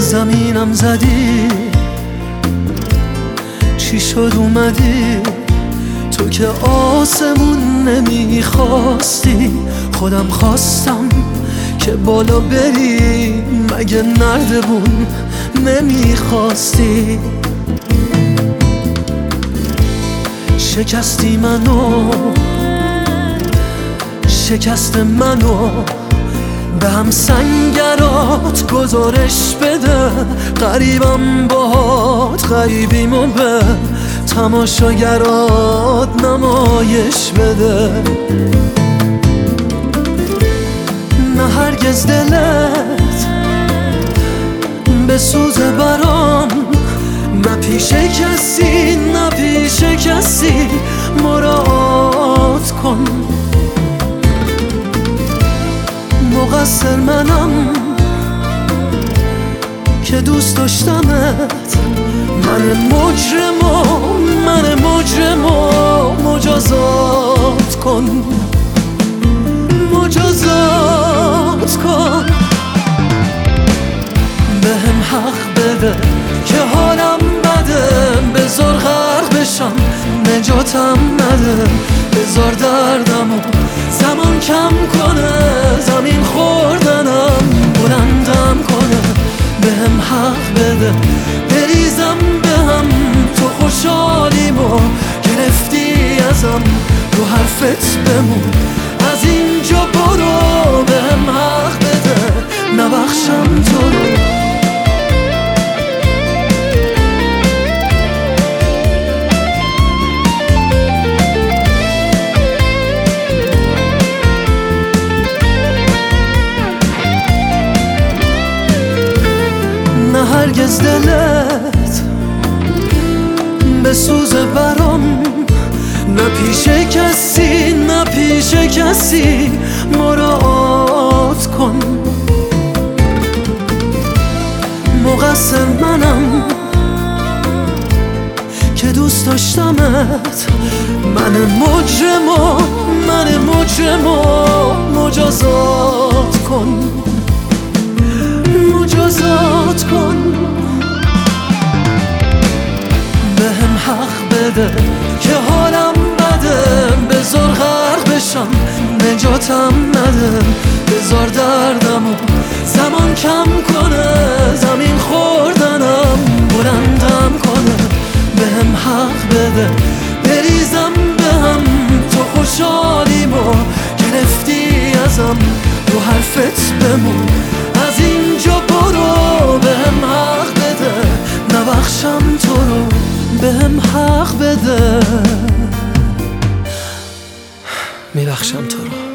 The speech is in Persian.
زمینم زدی، چی شد اومدی تو که آسمون نمیخواستی، خودم خواستم که بالا بری، مگه نردبون نمیخواستی؟ شکستی منو، شکست منو به هم سنگرات گزارش بده، غریبم باهات غریبیمو به تماشاگرات نمایش بده. نه هرگز دلت به سوز برام، نه پیش کسی نه پیش کسی مراعات کن. مقصر منم که دوست داشتمت، من مجرمو مجازات کن، مجازات کن. بهم حق بده که حالم بده، بذار غرق بشم نجاتم نده، بذار دردمو زمان کم کنه، زمین خوردنم بلندم کنه. بهم حق بده بریزم بهم، تو خوشحالیمو گرفتی ازم، رو حرفت بمون از اینجا برو. بهم حق بده نبخشم تو رو. نه هرگز دلت به سوز برام، نه پیش کسی نه پیش کسی مراعات کن. مقصر منم که دوست داشتمت، من مجرمو مجازات کن، مجازات کن. بهم حق بده که حالم بده، بذار غرق بشم نجاتم نده، بذار دردمو زمان کم کنه، زمین خوردنم بلندم کنه. بهم حق بده بریزم بهم، تو خوشحالیمو گرفتی ازم، رو حرفت بمون از اینجا برو. بهم حق بده نبخشم تو رو، بهم حق بده میبخشم تو رو.